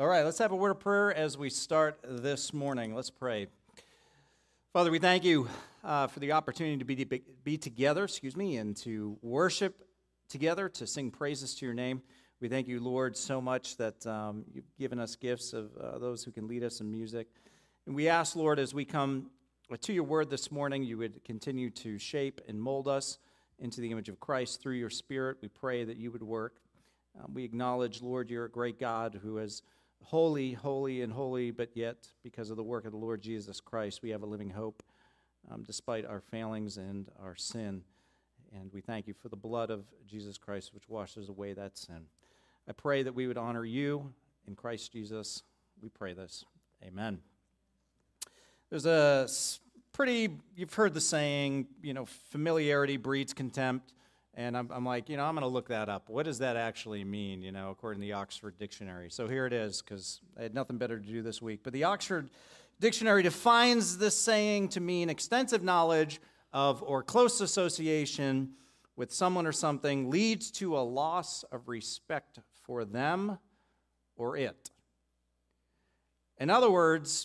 All right, let's have a word of prayer as we start this morning. Let's pray. Father, we thank you for the opportunity to be together, and to worship together, to sing praises to your name. We thank you, Lord, so much that you've given us gifts of those who can lead us in music. And we ask, Lord, as we come to your word this morning, you would continue to shape and mold us into the image of Christ through your Spirit. We pray that you would work. We acknowledge, Lord, you're a great God who is holy, holy, and holy, but yet, because of the work of the Lord Jesus Christ, we have a living hope despite our failings and our sin. And we thank you for the blood of Jesus Christ, which washes away that sin. I pray that we would honor you in Christ Jesus. We pray this. Amen. There's a you've heard the saying, familiarity breeds contempt. And I'm like, I'm going to look that up. What does that actually mean, according to the Oxford Dictionary? So here it is, because I had nothing better to do this week. But the Oxford Dictionary defines this saying to mean extensive knowledge of or close association with someone or something leads to a loss of respect for them or it. In other words,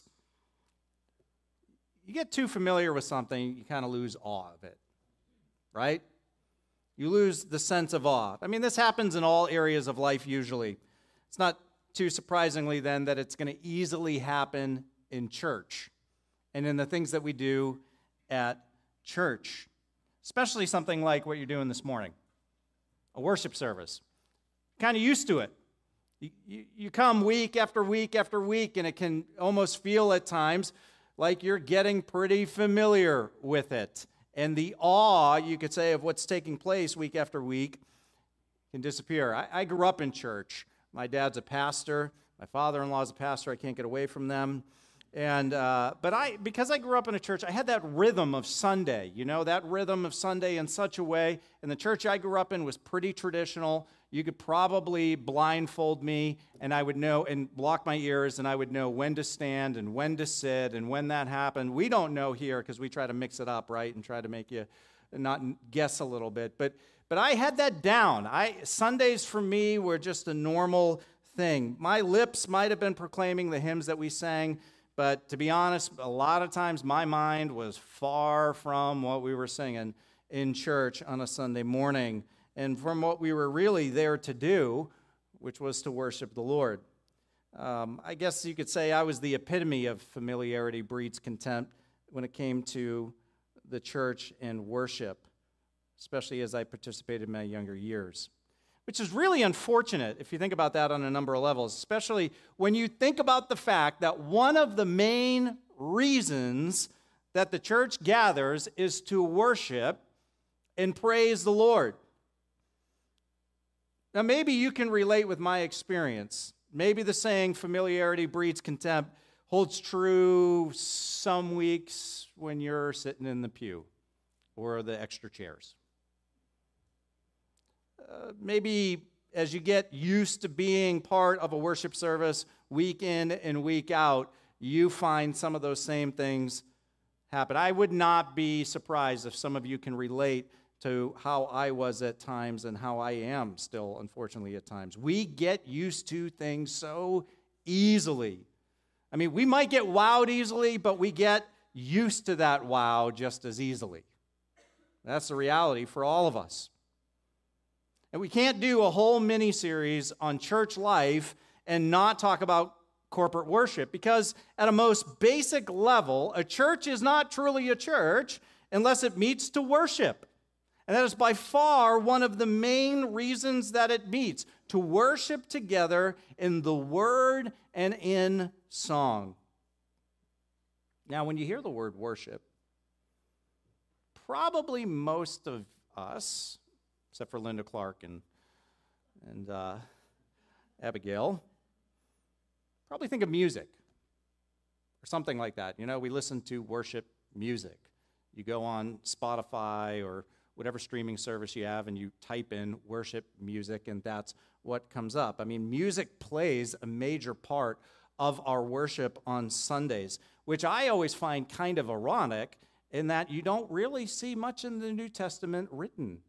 you get too familiar with something, you kind of lose awe of it, right? You lose the sense of awe. I mean, this happens in all areas of life usually. It's not too surprisingly then that it's going to easily happen in church and in the things that we do at church, especially something like what you're doing this morning, a worship service. Kind of used to it. You come week after week after week, and it can almost feel at times like you're getting pretty familiar with it. And the awe, you could say, of what's taking place week after week can disappear. I grew up in church. My dad's a pastor. My father-in-law is a pastor. I can't get away from them. And because I grew up in a church, I had that rhythm of Sunday, that rhythm of Sunday in such a way. And the church I grew up in was pretty traditional. You could probably blindfold me, and I would know, and block my ears, and I would know when to stand and when to sit and when that happened. We don't know here because we try to mix it up, right, and try to make you not guess a little bit. But I had that down. Sundays for me were just a normal thing. My lips might have been proclaiming the hymns that we sang, but to be honest, a lot of times my mind was far from what we were singing in church on a Sunday morning, and from what we were really there to do, which was to worship the Lord. I guess you could say I was the epitome of familiarity breeds contempt when it came to the church and worship, especially as I participated in my younger years, which is really unfortunate if you think about that on a number of levels, especially when you think about the fact that one of the main reasons that the church gathers is to worship and praise the Lord. Now, maybe you can relate with my experience. Maybe the saying, familiarity breeds contempt, holds true some weeks when you're sitting in the pew or the extra chairs. Maybe as you get used to being part of a worship service week in and week out, you find some of those same things happen. I would not be surprised if some of you can relate to how I was at times and how I am still, unfortunately, at times. We get used to things so easily. I mean, we might get wowed easily, but we get used to that wow just as easily. That's the reality for all of us. And we can't do a whole mini-series on church life and not talk about corporate worship, because at a most basic level, a church is not truly a church unless it meets to worship. And that is by far one of the main reasons that it meets, to worship together in the Word and in song. Now, when you hear the word worship, probably most of us, except for Linda Clark and Abigail, probably think of music or something like that. We listen to worship music. You go on Spotify or whatever streaming service you have, and you type in worship music, and that's what comes up. I mean, music plays a major part of our worship on Sundays, which I always find kind of ironic in that you don't really see much in the New Testament written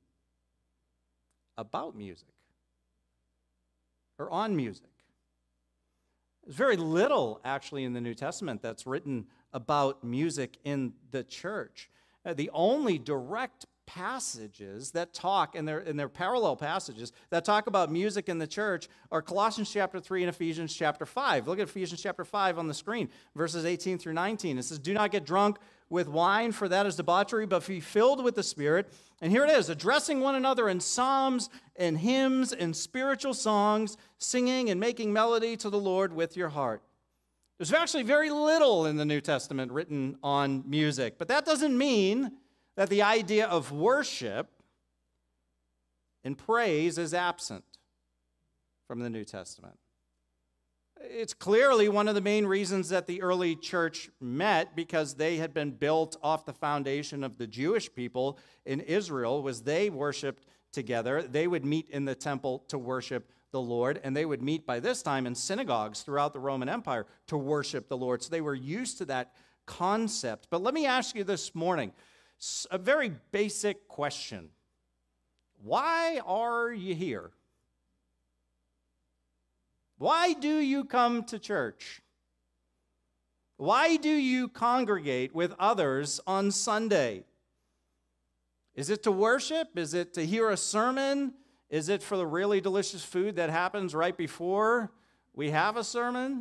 about music or on music. There's very little, actually, in the New Testament that's written about music in the church. The only direct passages that talk, and they're parallel passages, that talk about music in the church are Colossians chapter 3 and Ephesians chapter 5. Look at Ephesians chapter 5 on the screen, verses 18 through 19. It says, "Do not get drunk with wine, for that is debauchery, but be filled with the Spirit." And here it is, addressing one another in psalms and hymns and spiritual songs, singing and making melody to the Lord with your heart. There's actually very little in the New Testament written on music, but that doesn't mean that the idea of worship and praise is absent from the New Testament. It's clearly one of the main reasons that the early church met, because they had been built off the foundation of the Jewish people in Israel, was they worshiped together. They would meet in the temple to worship the Lord, and they would meet by this time in synagogues throughout the Roman Empire to worship the Lord. So they were used to that concept. But let me ask you this morning, a very basic question. Why are you here? Why do you come to church? Why do you congregate with others on Sunday? Is it to worship? Is it to hear a sermon? Is it for the really delicious food that happens right before we have a sermon?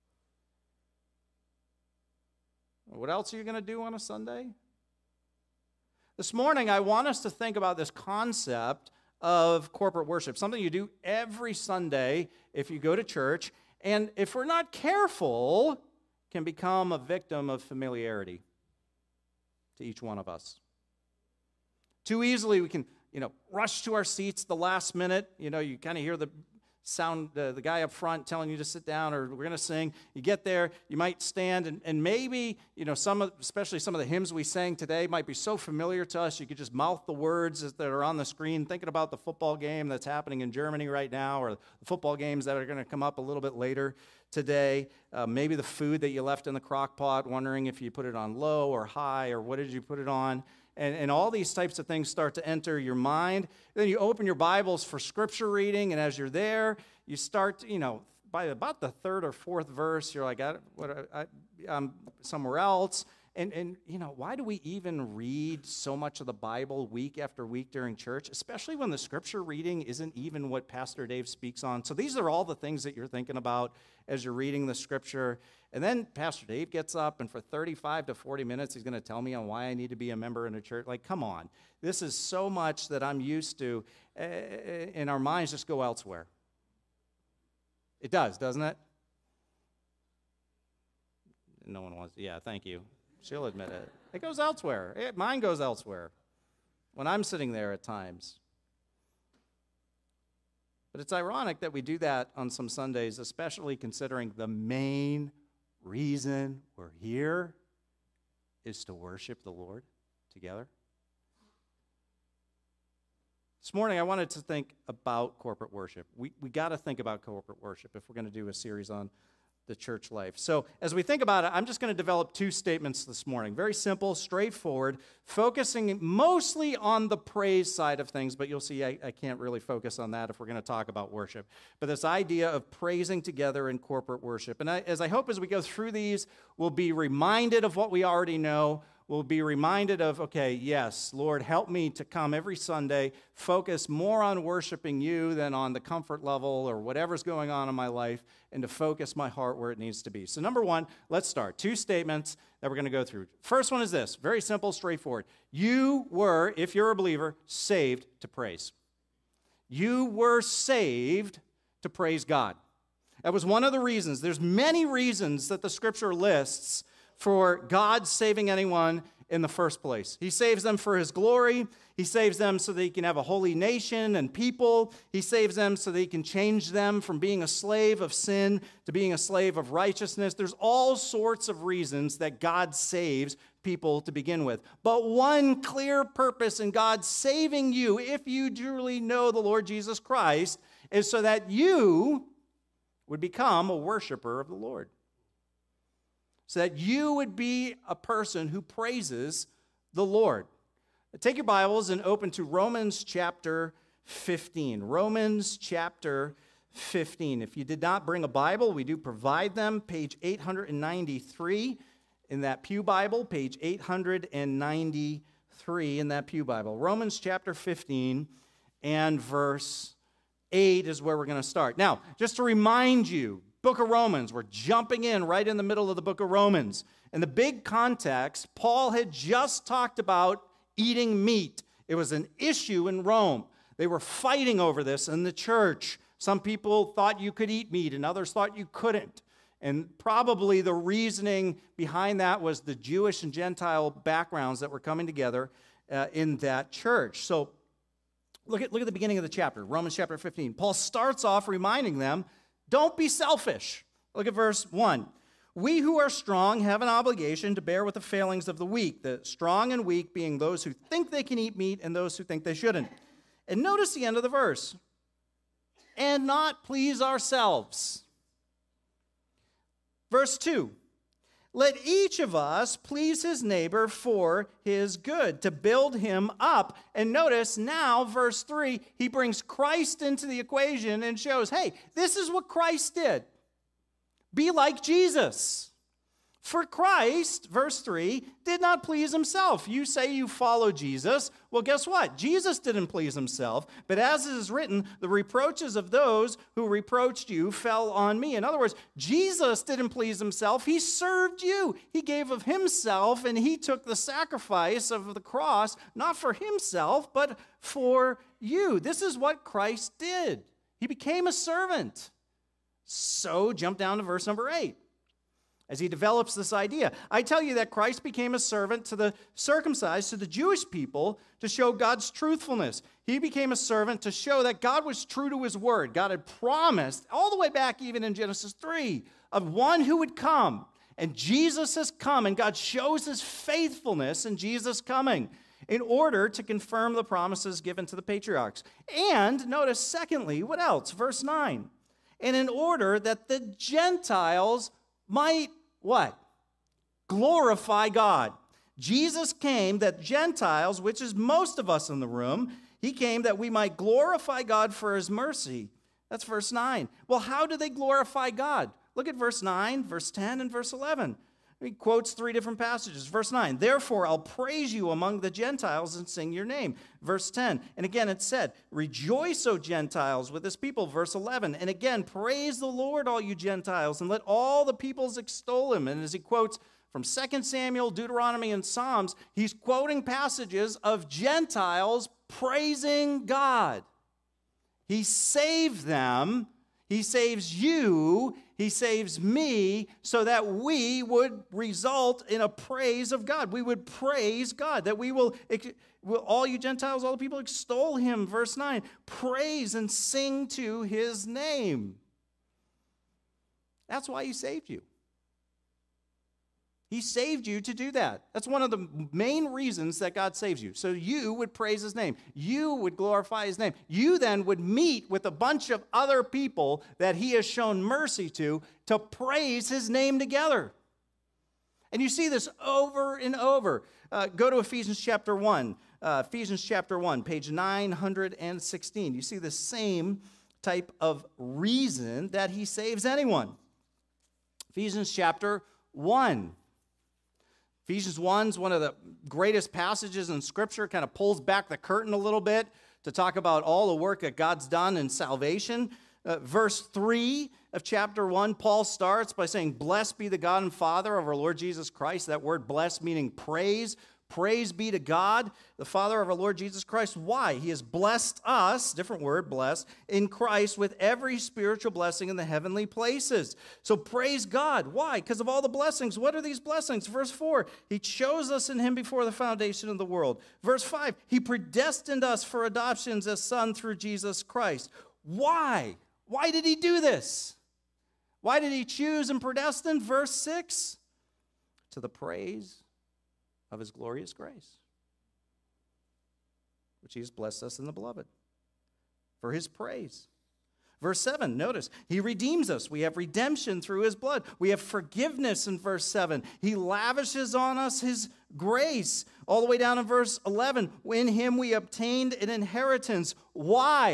What else are you going to do on a Sunday? This morning, I want us to think about this concept of corporate worship, something you do every Sunday if you go to church, and if we're not careful, can become a victim of familiarity to each one of us. Too easily we can, rush to our seats the last minute. You kind of hear the sound, the guy up front telling you to sit down, or we're going to sing. You get there, you might stand, and maybe, especially some of the hymns we sang today might be so familiar to us, you could just mouth the words that are on the screen, thinking about the football game that's happening in Germany right now, or the football games that are going to come up a little bit later today. Maybe the food that you left in the crock pot, wondering if you put it on low or high, or what did you put it on. And all these types of things start to enter your mind. Then you open your Bibles for scripture reading, and as you're there, you start, by about the third or fourth verse, you're like, I'm somewhere else. And why do we even read so much of the Bible week after week during church, especially when the scripture reading isn't even what Pastor Dave speaks on? So these are all the things that you're thinking about as you're reading the scripture. And then Pastor Dave gets up, and for 35 to 40 minutes, he's going to tell me on why I need to be a member in a church. Like, come on. This is so much that I'm used to, and our minds just go elsewhere. It does, doesn't it? No one wants, yeah, thank you. She'll admit it. It goes elsewhere. Mine goes elsewhere when I'm sitting there at times. But it's ironic that we do that on some Sundays, especially considering the main reason we're here is to worship the Lord together. This morning, I wanted to think about corporate worship. We got to think about corporate worship if we're going to do a series on the church life. So as we think about it, I'm just going to develop two statements this morning. Very simple, straightforward, focusing mostly on the praise side of things, but you'll see I can't really focus on that if we're going to talk about worship. But this idea of praising together in corporate worship. And as I hope as we go through these, we'll be reminded of what we already know. We'll be reminded of, okay, yes, Lord, help me to come every Sunday, focus more on worshiping you than on the comfort level or whatever's going on in my life, and to focus my heart where it needs to be. So number one, let's start. Two statements that we're going to go through. First one is this, very simple, straightforward. You were, if you're a believer, saved to praise. You were saved to praise God. That was one of the reasons. There's many reasons that the Scripture lists for God saving anyone in the first place. He saves them for His glory. He saves them so that He can have a holy nation and people. He saves them so that He can change them from being a slave of sin to being a slave of righteousness. There's all sorts of reasons that God saves people to begin with. But one clear purpose in God saving you, if you truly know the Lord Jesus Christ, is so that you would become a worshiper of the Lord. So that you would be a person who praises the Lord. Take your Bibles and open to Romans chapter 15. Romans chapter 15. If you did not bring a Bible, we do provide them. Page 893 in that Pew Bible. Page 893 in that Pew Bible. Romans chapter 15 and verse 8 is where we're going to start. Now, just to remind you, book of Romans, we're jumping in right in the middle of the book of Romans. In the big context, Paul had just talked about eating meat. It was an issue in Rome. They were fighting over this in the church. Some people thought you could eat meat and others thought you couldn't. And probably the reasoning behind that was the Jewish and Gentile backgrounds that were coming together in that church. So look at the beginning of the chapter, Romans chapter 15. Paul starts off reminding them, don't be selfish. Look at verse 1. We who are strong have an obligation to bear with the failings of the weak, the strong and weak being those who think they can eat meat and those who think they shouldn't. And notice the end of the verse. And not please ourselves. Verse 2. Let each of us please his neighbor for his good, to build him up. And notice now, verse 3, he brings Christ into the equation and shows, hey, this is what Christ did. Be like Jesus. For Christ, verse 3, did not please himself. You say you follow Jesus. Well, guess what? Jesus didn't please himself. But as it is written, the reproaches of those who reproached you fell on me. In other words, Jesus didn't please himself. He served you. He gave of himself, and he took the sacrifice of the cross, not for himself, but for you. This is what Christ did. He became a servant. So jump down to verse number 8. As he develops this idea, I tell you that Christ became a servant to the circumcised, to the Jewish people, to show God's truthfulness. He became a servant to show that God was true to his word. God had promised, all the way back even in Genesis 3, of one who would come. And Jesus has come, and God shows his faithfulness in Jesus coming in order to confirm the promises given to the patriarchs. And notice, secondly, what else? Verse 9. And in order that the Gentiles might what? Glorify God. Jesus came that Gentiles, which is most of us in the room, he came that we might glorify God for his mercy. That's verse 9. Well, how do they glorify God? Look at verse 9, verse 10, and verse 11. He quotes three different passages. Verse 9, therefore I'll praise you among the Gentiles and sing your name. Verse 10, and again it said, rejoice, O Gentiles, with his people. Verse 11, and again, praise the Lord, all you Gentiles, and let all the peoples extol him. And as he quotes from 2 Samuel, Deuteronomy, and Psalms, he's quoting passages of Gentiles praising God. He saved them. He saves you, he saves me, so that we would result in a praise of God. We would praise God, that we will all you Gentiles, all the people extol him. Verse 9, praise and sing to his name. That's why he saved you. He saved you to do that. That's one of the main reasons that God saves you. So you would praise his name. You would glorify his name. You then would meet with a bunch of other people that he has shown mercy to praise his name together. And you see this over and over. Go to Ephesians chapter 1. Ephesians chapter 1, page 916. You see the same type of reason that he saves anyone. Ephesians chapter 1. Ephesians 1 is one of the greatest passages in Scripture, kind of pulls back the curtain a little bit to talk about all the work that God's done in salvation. Verse 3 of chapter 1, Paul starts by saying, blessed be the God and Father of our Lord Jesus Christ. That word blessed meaning praise. Praise be to God, the Father of our Lord Jesus Christ. Why? He has blessed us, different word, blessed, in Christ with every spiritual blessing in the heavenly places. So praise God. Why? Because of all the blessings. What are these blessings? Verse 4, he chose us in him before the foundation of the world. Verse 5, he predestined us for adoptions as sons through Jesus Christ. Why? Why did he do this? Why did he choose and predestine? Verse 6, to the praise of his glorious grace, which he has blessed us in the beloved, for his praise. Verse 7, notice, he redeems us. We have redemption through his blood. We have forgiveness in verse 7. He lavishes on us his grace. All the way down in verse 11, in him we obtained an inheritance. Why?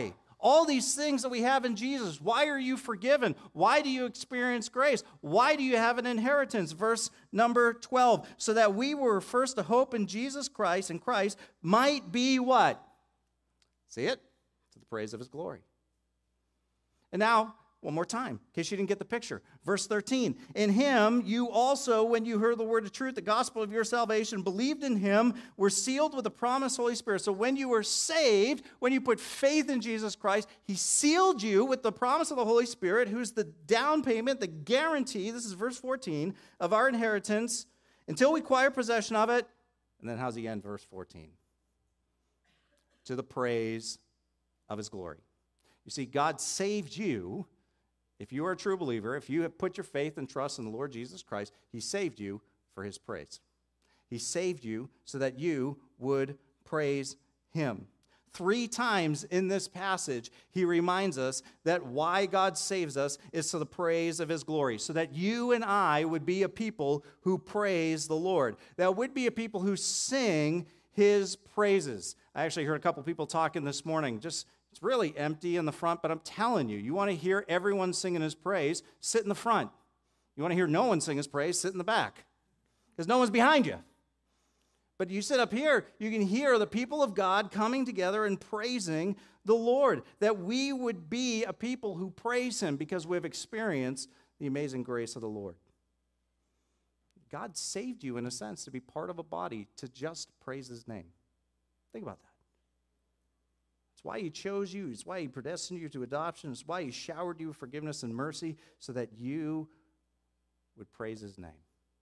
All these things that we have in Jesus. Why are you forgiven? Why do you experience grace? Why do you have an inheritance? Verse number 12. So that we were first to hope in Jesus Christ, and Christ might be what? See it? To the praise of his glory. And now, one more time, in case you didn't get the picture. Verse 13, in him you also, when you heard the word of truth, the gospel of your salvation, believed in him, were sealed with the promised Holy Spirit. So when you were saved, when you put faith in Jesus Christ, he sealed you with the promise of the Holy Spirit, who's the down payment, the guarantee, this is verse 14, of our inheritance, until we acquire possession of it. And then how's he end? Verse 14. To the praise of his glory. You see, God saved you. If you are a true believer, if you have put your faith and trust in the Lord Jesus Christ, he saved you for his praise. He saved you so that you would praise him. 3 times in this passage, he reminds us that why God saves us is to the praise of his glory, so that you and I would be a people who praise the Lord. That would be a people who sing his praises. I actually heard a couple people talking this morning, it's really empty in the front, but I'm telling you, you want to hear everyone singing his praise, sit in the front. You want to hear no one sing his praise, sit in the back, because no one's behind you. But you sit up here, you can hear the people of God coming together and praising the Lord, that we would be a people who praise him because we've experienced the amazing grace of the Lord. God saved you, in a sense, to be part of a body to just praise his name. Think about that. It's why he chose you. It's why he predestined you to adoption. It's why he showered you with forgiveness and mercy so that you would praise his name.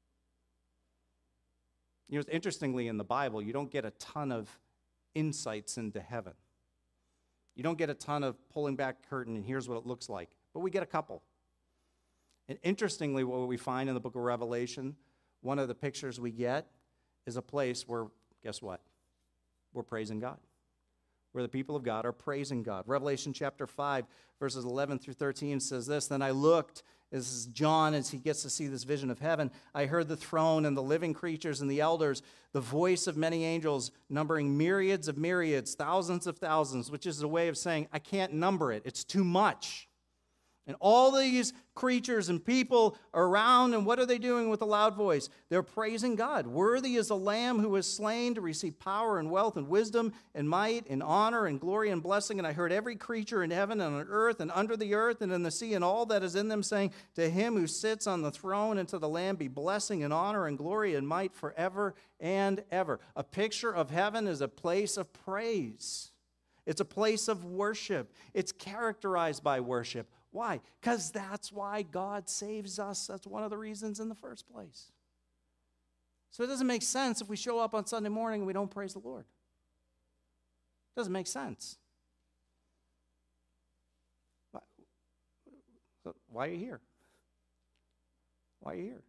You know, interestingly, in the Bible, you don't get a ton of insights into heaven. You don't get a ton of pulling back curtain and here's what it looks like. But we get a couple. And interestingly, what we find in the book of Revelation, one of the pictures we get is a place where, guess what? We're praising God. Where the people of God are praising God. Revelation chapter 5, verses 11 through 13 says this, then I looked, this is John as he gets to see this vision of heaven, I heard the throne and the living creatures and the elders, the voice of many angels, numbering myriads of myriads, thousands of thousands, which is a way of saying, I can't number it, it's too much. And all these creatures and people are around, and what are they doing with a loud voice? They're praising God. Worthy is the Lamb who was slain to receive power and wealth and wisdom and might and honor and glory and blessing. And I heard every creature in heaven and on earth and under the earth and in the sea and all that is in them saying, to him who sits on the throne and to the Lamb be blessing and honor and glory and might forever and ever. A picture of heaven is a place of praise. It's a place of worship. It's characterized by worship. Why? Because that's why God saves us. That's one of the reasons in the first place. So it doesn't make sense if we show up on Sunday morning and we don't praise the Lord. It doesn't make sense. Why are you here? Why are you here?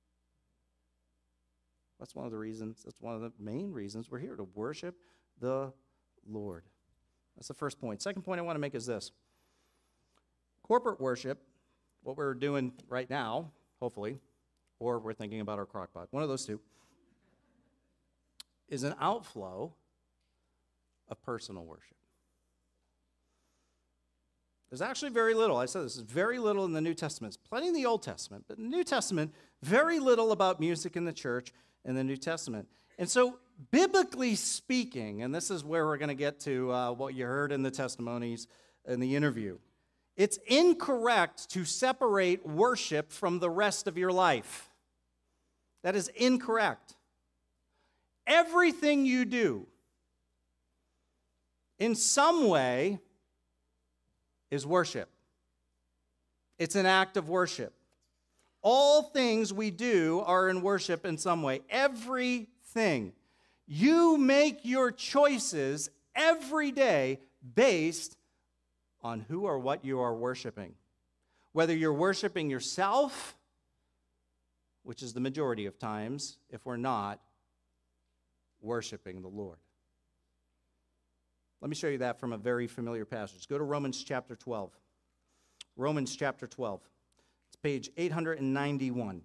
That's one of the reasons, that's one of the main reasons we're here, to worship the Lord. That's the first point. Second point I want to make is this. Corporate worship, what we're doing right now, hopefully, or we're thinking about our crock pot, one of those two, is an outflow of personal worship. There's actually very little, I said this is very little in the New Testament. It's plenty in the Old Testament, but in the New Testament, very little about music in the church in the New Testament. And so, biblically speaking, and this is where we're going to get to what you heard in the testimonies in the interview, it's incorrect to separate worship from the rest of your life. That is incorrect. Everything you do, in some way, is worship. It's an act of worship. All things we do are in worship in some way. Everything. You make your choices every day based on who or what you are worshiping. Whether you're worshiping yourself, which is the majority of times, if we're not worshiping the Lord. Let me show you that from a very familiar passage. Go to Romans chapter 12. Romans chapter 12. It's page 891.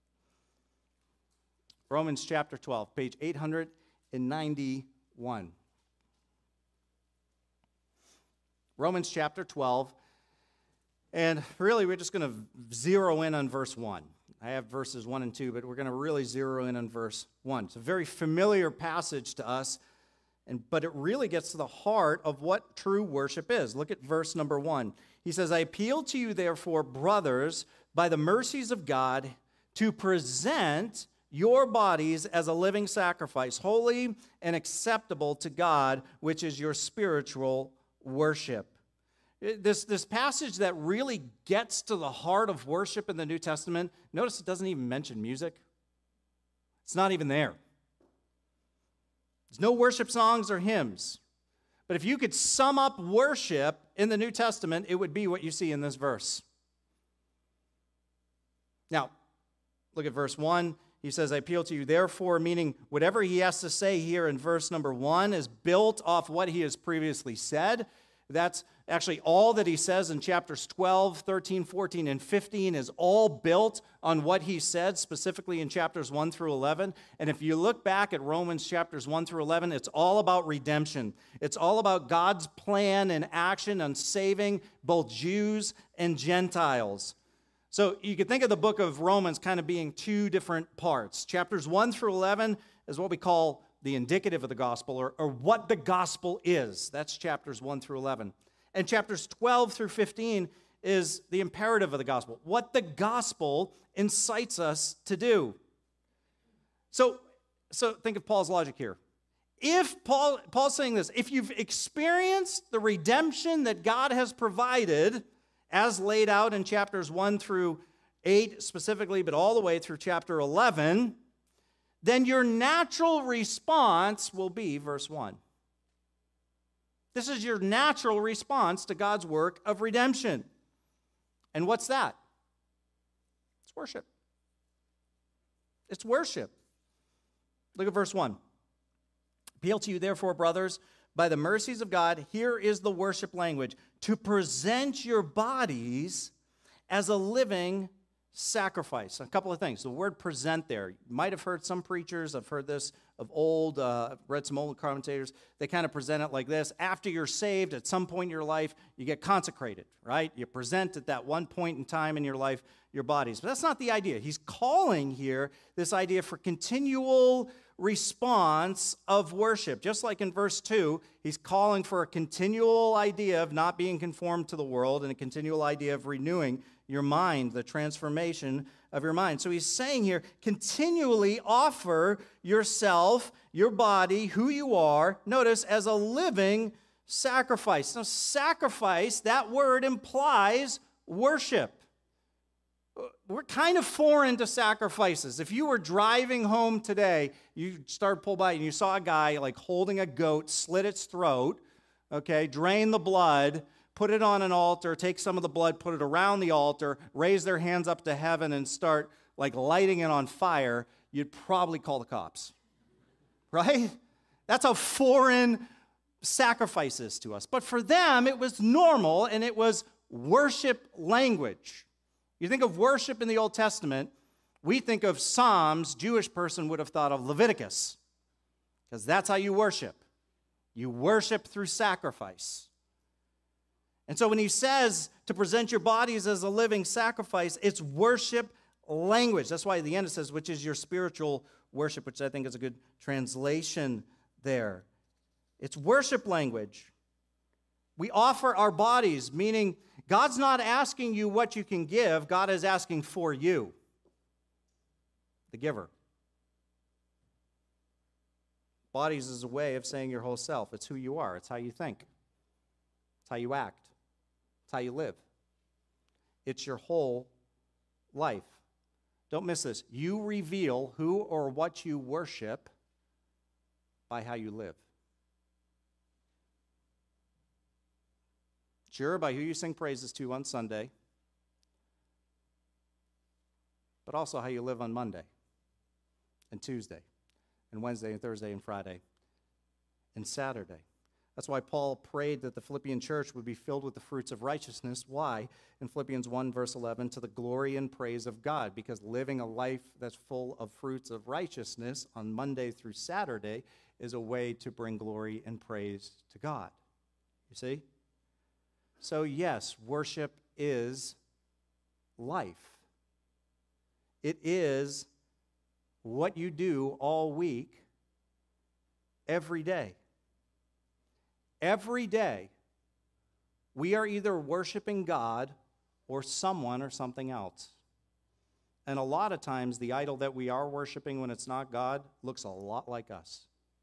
Romans chapter 12, page 891. Romans chapter 12. And really, we're just going to zero in on verse 1. I have verses 1 and 2, but we're going to really zero in on verse 1. It's a very familiar passage to us, but it really gets to the heart of what true worship is. Look at verse number 1. He says, I appeal to you, therefore, brothers, by the mercies of God, to present your bodies as a living sacrifice, holy and acceptable to God, which is your spiritual worship. This passage that really gets to the heart of worship in the New Testament, notice it doesn't even mention music. It's not even there. There's no worship songs or hymns. But if you could sum up worship in the New Testament, it would be what you see in this verse. Now, look at verse 1. He says, I appeal to you, therefore, meaning whatever he has to say here in verse number 1 is built off what he has previously said. That's actually all that he says in chapters 12, 13, 14, and 15 is all built on what he said specifically in chapters 1 through 11. And if you look back at Romans chapters 1 through 11, it's all about redemption. It's all about God's plan and action on saving both Jews and Gentiles. So you could think of the book of Romans kind of being two different parts. Chapters 1 through 11 is what we call the indicative of the gospel, or what the gospel is. That's chapters 1 through 11. And chapters 12 through 15 is the imperative of the gospel, what the gospel incites us to do. So think of Paul's logic here. If Paul's saying this, if you've experienced the redemption that God has provided, as laid out in chapters 1 through 8 specifically, but all the way through chapter 11, then your natural response will be verse 1. This is your natural response to God's work of redemption. And what's that? It's worship. It's worship. Look at verse 1. Appeal to you, therefore, brothers, by the mercies of God, here is the worship language, to present your bodies as a living sacrifice. A couple of things. The word present there. You might have heard some preachers, I've heard this of old, read some old commentators, they kind of present it like this. After you're saved, at some point in your life, you get consecrated, right? You present at that one point in time in your life your bodies. But that's not the idea. He's calling here this idea for continual response of worship. Just like in verse 2, he's calling for a continual idea of not being conformed to the world and a continual idea of renewing your mind, the transformation of your mind. So he's saying here, continually offer yourself, your body, who you are, notice, as a living sacrifice. Now, sacrifice, that word implies worship. We're kind of foreign to sacrifices. If you were driving home today, you started pull by and you saw a guy like holding a goat, slit its throat, okay, drain the blood, put it on an altar, take some of the blood, put it around the altar, raise their hands up to heaven and start like lighting it on fire, you'd probably call the cops, right? That's how foreign sacrifice is to us. But for them, it was normal and it was worship language. You think of worship in the Old Testament, we think of Psalms, Jewish person would have thought of Leviticus, because that's how you worship. You worship through sacrifice. And so when he says to present your bodies as a living sacrifice, it's worship language. That's why at the end it says, which is your spiritual worship, which I think is a good translation there. It's worship language. We offer our bodies, meaning God's not asking you what you can give. God is asking for you, the giver. Bodies is a way of saying your whole self. It's who you are. It's how you think. It's how you act. It's how you live. It's your whole life. Don't miss this. You reveal who or what you worship by how you live. Sure, by who you sing praises to on Sunday, but also how you live on Monday and Tuesday and Wednesday and Thursday and Friday and Saturday. That's why Paul prayed that the Philippian church would be filled with the fruits of righteousness. Why? In Philippians 1, verse 11, to the glory and praise of God, because living a life that's full of fruits of righteousness on Monday through Saturday is a way to bring glory and praise to God. You see? So yes, worship is life. It is what you do all week, every day. Every day, we are either worshiping God or someone or something else. And a lot of times, the idol that we are worshiping when it's not God looks a lot like us.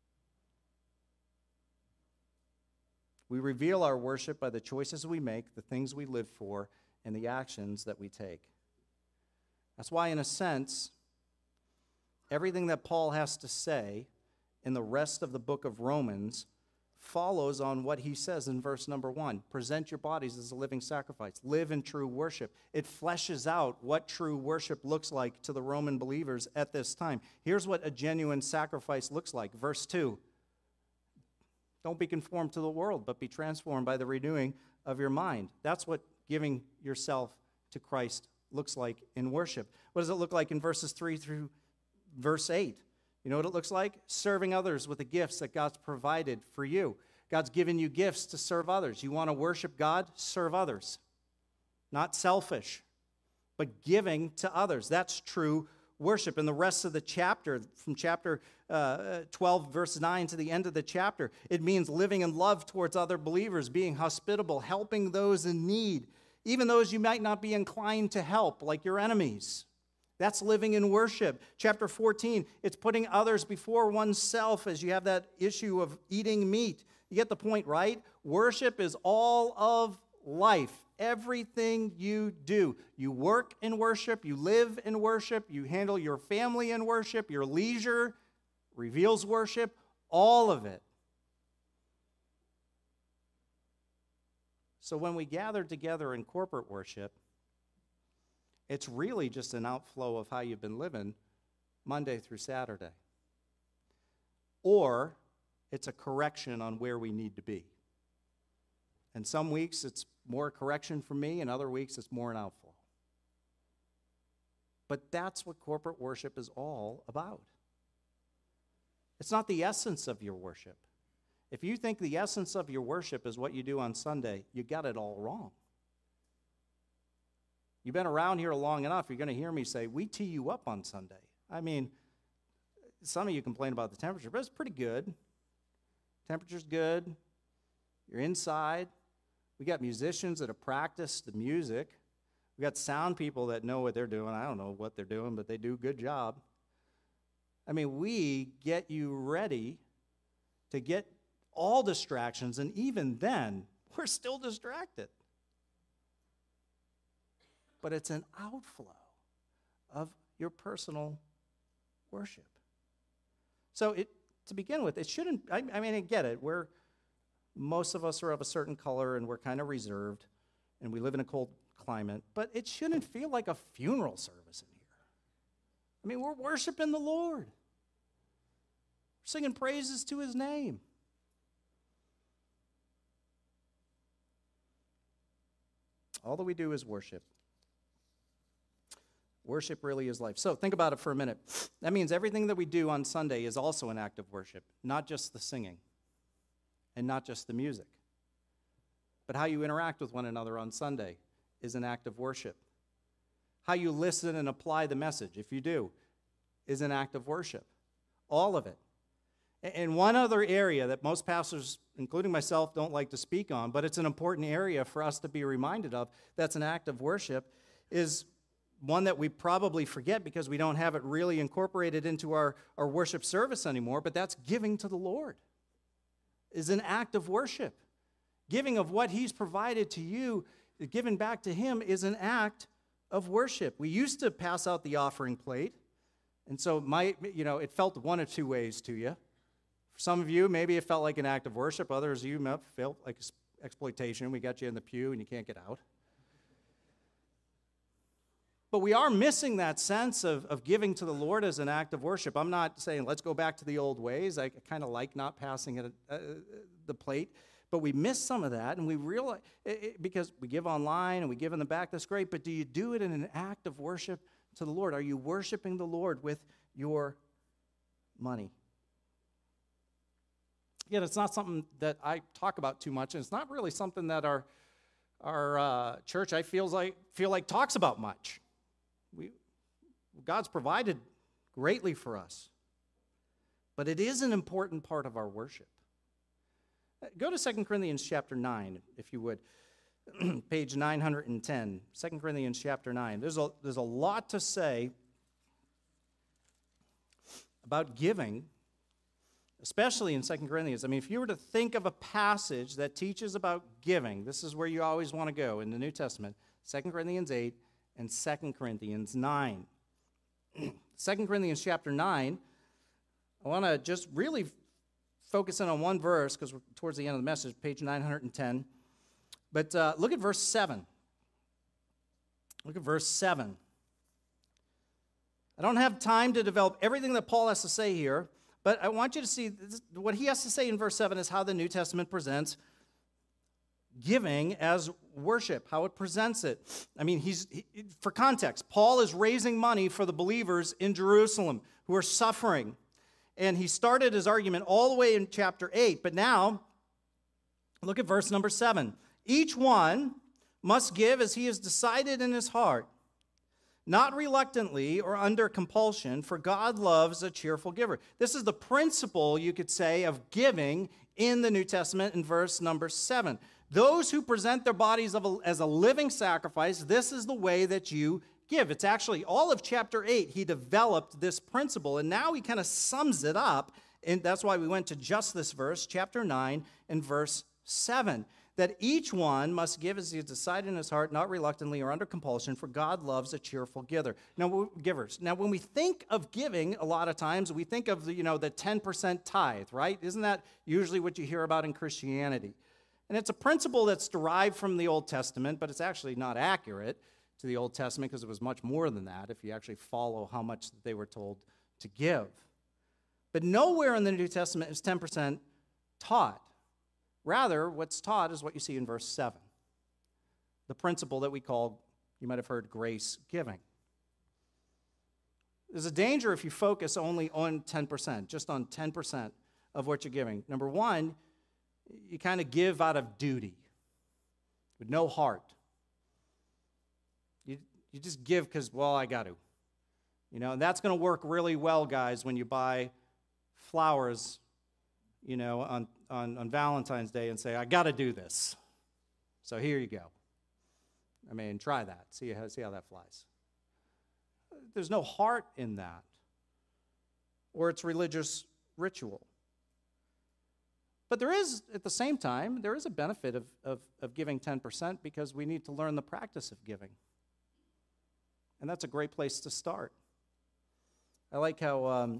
We reveal our worship by the choices we make, the things we live for, and the actions that we take. That's why, in a sense, everything that Paul has to say in the rest of the book of Romans follows on what he says in verse number 1. Present your bodies as a living sacrifice. Live in true worship. It fleshes out what true worship looks like to the Roman believers at this time. Here's what a genuine sacrifice looks like. Verse 2. Don't be conformed to the world, but be transformed by the renewing of your mind. That's what giving yourself to Christ looks like in worship. What does it look like in verses 3 through verse 8? You know what it looks like? Serving others with the gifts that God's provided for you. God's given you gifts to serve others. You want to worship God? Serve others. Not selfish, but giving to others. That's true worship. And the rest of the chapter, from chapter 12, verse 9 to the end of the chapter, it means living in love towards other believers, being hospitable, helping those in need, even those you might not be inclined to help, like your enemies. That's living in worship. Chapter 14, it's putting others before oneself as you have that issue of eating meat. You get the point, right? Worship is all of life. Everything you do. You work in worship. You live in worship. You handle your family in worship. Your leisure reveals worship. All of it. So when we gather together in corporate worship, it's really just an outflow of how you've been living Monday through Saturday. Or it's a correction on where we need to be. And some weeks it's more correction for me, and other weeks it's more an outflow. But that's what corporate worship is all about. It's not the essence of your worship. If you think the essence of your worship is what you do on Sunday, you got it all wrong. You've been around here long enough, you're going to hear me say, we tee you up on Sunday. I mean, some of you complain about the temperature, but it's pretty good. Temperature's good. You're inside. We got musicians that have practiced the music. We got sound people that know what they're doing. I don't know what they're doing, but they do a good job. I mean, we get you ready to get all distractions, and even then, we're still distracted. But it's an outflow of your personal worship. So to begin with, it shouldn't, I mean, I get it. Most of us are of a certain color, and we're kind of reserved, and we live in a cold climate, but it shouldn't feel like a funeral service in here. I mean, we're worshiping the Lord. We're singing praises to his name. All that we do is worship. Worship really is life. So think about it for a minute. That means everything that we do on Sunday is also an act of worship, not just the singing and not just the music. But how you interact with one another on Sunday is an act of worship. How you listen and apply the message, if you do, is an act of worship. All of it. And one other area that most pastors, including myself, don't like to speak on, but it's an important area for us to be reminded of, that's an act of worship, is one that we probably forget because we don't have it really incorporated into our worship service anymore, but that's giving to the Lord. Is an act of worship. Giving of what he's provided to you, giving back to him, is an act of worship. We used to pass out the offering plate, and so it felt one of two ways to you. For some of you, maybe it felt like an act of worship. Others of you felt like exploitation. We got you in the pew and you can't get out. But we are missing that sense of giving to the Lord as an act of worship. I'm not saying let's go back to the old ways. I kind of like not passing it, the plate. But we miss some of that, and we realize, because we give online and we give in the back, that's great, but do you do it in an act of worship to the Lord? Are you worshiping the Lord with your money? Yet it's not something that I talk about too much, and it's not really something that our our church, I feel like talks about much. God's provided greatly for us. But it is an important part of our worship. Go to 2 Corinthians chapter 9, if you would. Page 910. 2 Corinthians chapter 9. There's a lot to say about giving, especially in 2 Corinthians. I mean, if you were to think of a passage that teaches about giving, this is where you always want to go in the New Testament, 2 Corinthians 8 and 2 Corinthians 9. 2 Corinthians chapter 9, I want to just really focus in on one verse because we're towards the end of the message, page 910. But look at verse 7. Look at verse 7. I don't have time to develop everything that Paul has to say here, but I want you to see what he has to say in verse 7 is how the New Testament presents giving as worship, how it presents it. I mean, for context, Paul is raising money for the believers in Jerusalem who are suffering. And he started his argument all the way in chapter 8. But now, look at verse number 7. Each one must give as he has decided in his heart, not reluctantly or under compulsion, for God loves a cheerful giver. This is the principle, you could say, of giving in the New Testament in verse number 7. Those who present their bodies as a living sacrifice, this is the way that you give. It's actually all of chapter 8, he developed this principle, and now he kind of sums it up, and that's why we went to just this verse, chapter 9 and verse 7, that each one must give as he has decided in his heart, not reluctantly or under compulsion, for God loves a cheerful giver. Now, givers. Now, when we think of giving, a lot of times, we think of the 10% tithe, right? Isn't that usually what you hear about in Christianity? And it's a principle that's derived from the Old Testament, but it's actually not accurate to the Old Testament because it was much more than that if you actually follow how much they were told to give. But nowhere in the New Testament is 10% taught. Rather, what's taught is what you see in verse 7, the principle that we call, you might have heard, grace giving. There's a danger if you focus only on 10%, just on 10% of what you're giving. Number one, you kind of give out of duty with no heart. You just give because, well, I got to. And that's going to work really well, guys, when you buy flowers, on Valentine's Day and say, I got to do this. So here you go. I mean, try that. See how that flies. There's no heart in that. Or it's religious ritual. But there is, at the same time, there is a benefit of giving 10% because we need to learn the practice of giving. And that's a great place to start. I like how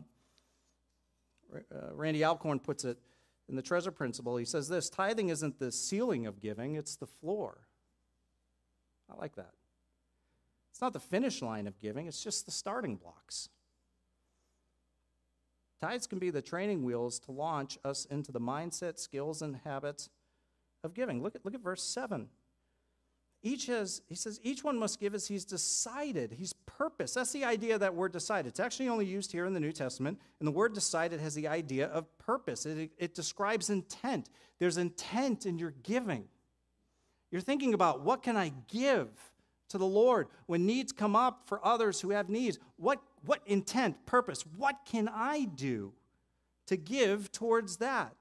Randy Alcorn puts it in the Treasure Principle. He says this: tithing isn't the ceiling of giving, it's the floor. I like that. It's not the finish line of giving, it's just the starting blocks. Tithes can be the training wheels to launch us into the mindset, skills, and habits of giving. Look at verse 7. He says, each one must give as he's decided. He's purpose. That's the idea that word decided. It's actually only used here in the New Testament, and the word decided has the idea of purpose. It describes intent. There's intent in your giving. You're thinking about, what can I give to the Lord when needs come up for others who have needs? What intent, purpose, what can I do to give towards that?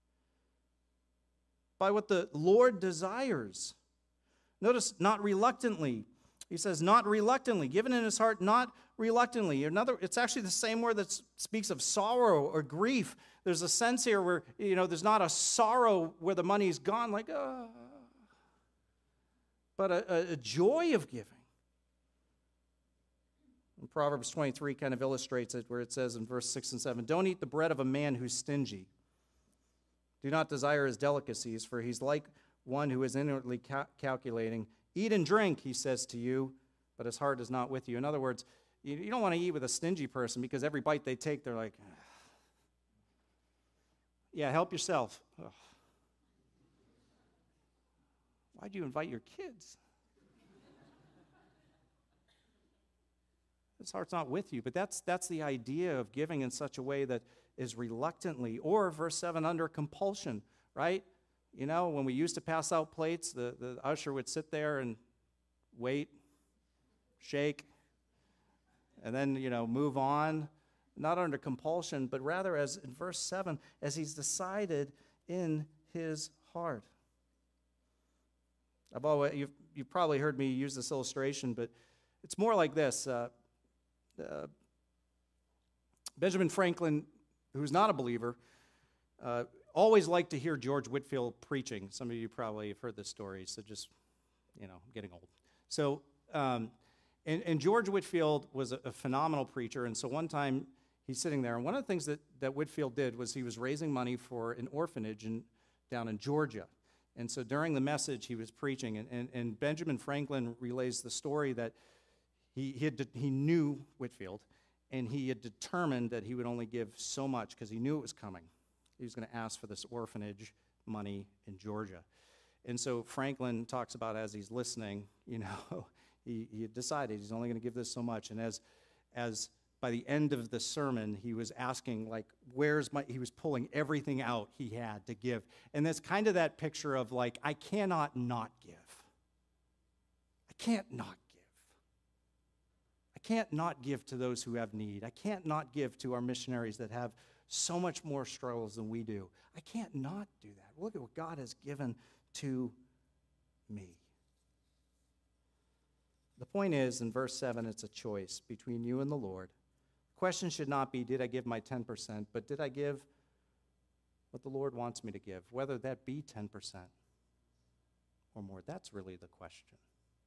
By what the Lord desires. Notice, not reluctantly. He says, not reluctantly, given in his heart, not reluctantly. It's actually the same word that speaks of sorrow or grief. There's a sense here where, there's not a sorrow where the money's gone, like, but a joy of giving. And Proverbs 23 kind of illustrates it, where it says in verse 6 and 7, don't eat the bread of a man who's stingy. Do not desire his delicacies, for he's like one who is inwardly calculating. Eat and drink, he says to you, but his heart is not with you. In other words, you don't want to eat with a stingy person because every bite they take, they're like, yeah, help yourself. Ugh. Why'd you invite your kids? His heart's not with you, but that's the idea of giving in such a way that is reluctantly, or verse 7, under compulsion, right? You know, when we used to pass out plates, the usher would sit there and wait, shake, and then, move on, not under compulsion, but rather, as in verse 7, as he's decided in his heart. You've probably heard me use this illustration, but it's more like this. Benjamin Franklin, who's not a believer, always liked to hear George Whitefield preaching. Some of you probably have heard this story, so just, getting old. So, and George Whitefield was a phenomenal preacher, and so one time he's sitting there, and one of the things that Whitefield did was he was raising money for an orphanage down in Georgia. And so during the message, he was preaching, and Benjamin Franklin relays the story that he knew Whitefield, and he had determined that he would only give so much because he knew it was coming. He was going to ask for this orphanage money in Georgia. And so Franklin talks about as he's listening, he had decided he's only going to give this so much. And as by the end of the sermon, he was asking, he was pulling everything out he had to give. And that's kind of that picture of I cannot not give. I can't not give. I can't not give to those who have need. I can't not give to our missionaries that have so much more struggles than we do. I can't not do that. Look at what God has given to me. The point is, in verse 7, it's a choice between you and the Lord. The question should not be, did I give my 10%, but did I give what the Lord wants me to give, whether that be 10% or more. That's really the question.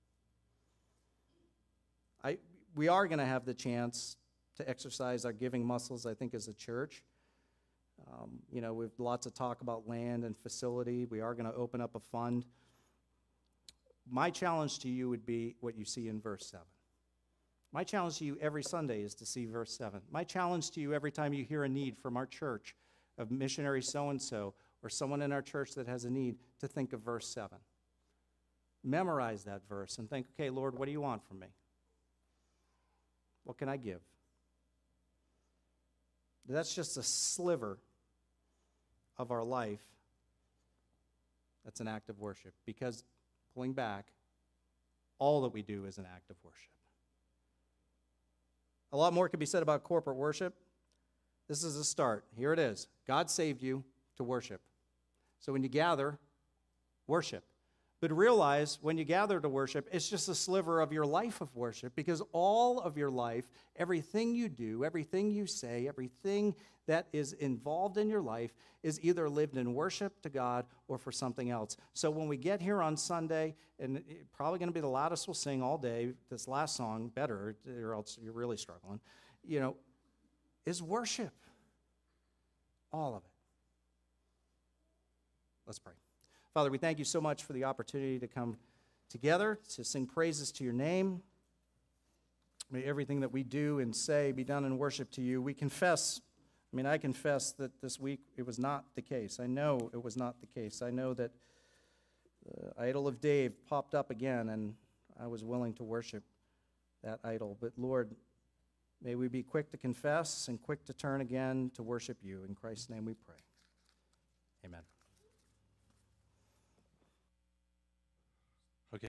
We are going to have the chance to exercise our giving muscles, I think, as a church. We have lots of talk about land and facility. We are going to open up a fund. My challenge to you would be what you see in verse 7. My challenge to you every Sunday is to see verse 7. My challenge to you every time you hear a need from our church of missionary so-and-so or someone in our church that has a need, to think of verse 7. Memorize that verse and think, okay, Lord, what do you want from me? What can I give? That's just a sliver of our life. That's an act of worship, because pulling back, all that we do is an act of worship. A lot more could be said about corporate worship. This is a start. Here it is. God saved you to worship. So when you gather, worship. But realize when you gather to worship, it's just a sliver of your life of worship, because all of your life, everything you do, everything you say, everything that is involved in your life is either lived in worship to God or for something else. So when we get here on Sunday, and it's probably going to be the loudest we'll sing all day, this last song, better, or else you're really struggling, is worship. All of it. Let's pray. Father, we thank you so much for the opportunity to come together to sing praises to your name. May everything that we do and say be done in worship to you. I confess that this week it was not the case. I know it was not the case. I know that the idol of Dave popped up again, and I was willing to worship that idol. But Lord, may we be quick to confess and quick to turn again to worship you. In Christ's name we pray. Amen.